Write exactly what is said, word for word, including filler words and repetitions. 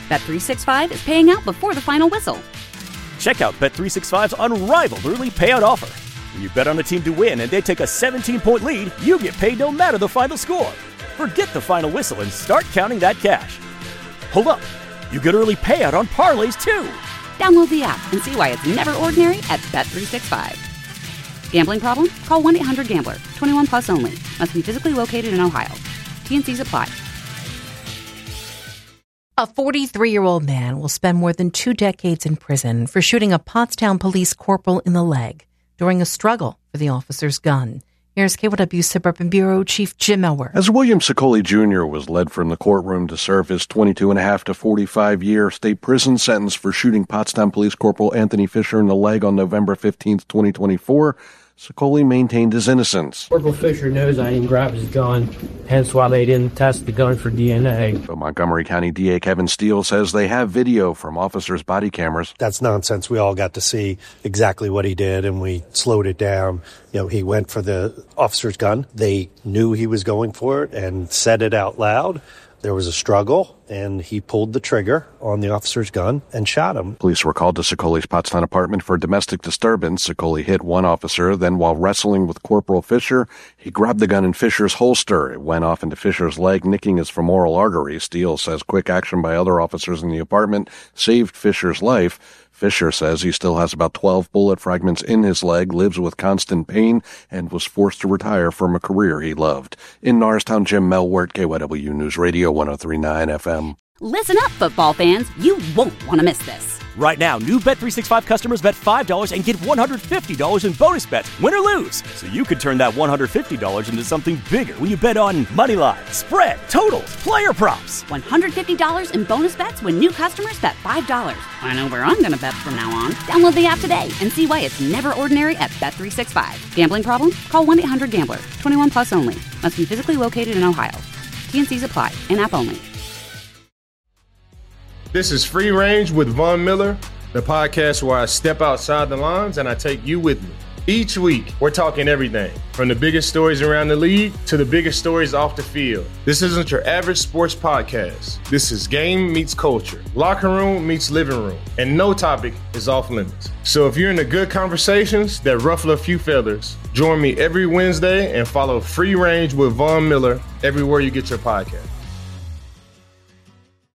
Bet three sixty-five is paying out before the final whistle. Check out Bet three sixty-five's unrivaled early payout offer. When you bet on a team to win and they take a seventeen-point lead, you get paid no matter the final score. Forget the final whistle and start counting that cash. Hold up. You get early payout on parlays, too. Download the app and see why it's never ordinary at Bet three sixty-five. Gambling problem? Call one eight hundred gambler. twenty-one plus only. Must be physically located in Ohio. T N Cs apply. A forty-three-year-old man will spend more than two decades in prison for shooting a Pottstown police corporal in the leg during a struggle for the officer's gun. Here's K Y W Suburban Bureau Chief Jim Elwer. As William Sicoli Junior was led from the courtroom to serve his twenty-two and a half to forty-five year state prison sentence for shooting Pottstown Police Corporal Anthony Fisher in the leg on November fifteenth, twenty twenty-four, Sicoli maintained his innocence. Corporal Fisher knows I didn't grab his gun, hence why they didn't test the gun for D N A. But Montgomery County D A Kevin Steele says they have video from officers' body cameras. That's nonsense. We all got to see exactly what he did, and we slowed it down. You know, he went for the officer's gun. They knew he was going for it and said it out loud. There was a struggle, and he pulled the trigger on the officer's gun and shot him. Police were called to Sicoli's Pottstown apartment for domestic disturbance. Sicoli hit one officer. Then, while wrestling with Corporal Fisher, he grabbed the gun in Fisher's holster. It went off into Fisher's leg, nicking his femoral artery. Steele says quick action by other officers in the apartment saved Fisher's life. Fisher says he still has about twelve bullet fragments in his leg, lives with constant pain, and was forced to retire from a career he loved. In Norristown, Jim Melwert, K Y W News Radio, one oh three point nine F M. Listen up, football fans. You won't want to miss this. Right now, new Bet three sixty-five customers bet five dollars and get one hundred fifty dollars in bonus bets, win or lose. So you could turn that one hundred fifty dollars into something bigger when you bet on money line, spread, totals, player props. one hundred fifty dollars in bonus bets when new customers bet five dollars. I know where I'm going to bet from now on. Download the app today and see why it's never ordinary at Bet three sixty-five. Gambling problem? Call one eight hundred gambler. twenty-one plus only. Must be physically located in Ohio. T N Cs apply. In-app only. This is Free Range with Von Miller, the podcast where I step outside the lines and I take you with me. Each week, we're talking everything from the biggest stories around the league to the biggest stories off the field. This isn't your average sports podcast. This is game meets culture, locker room meets living room, and no topic is off limits. So if you're into good conversations that ruffle a few feathers, join me every Wednesday and follow Free Range with Von Miller everywhere you get your podcast.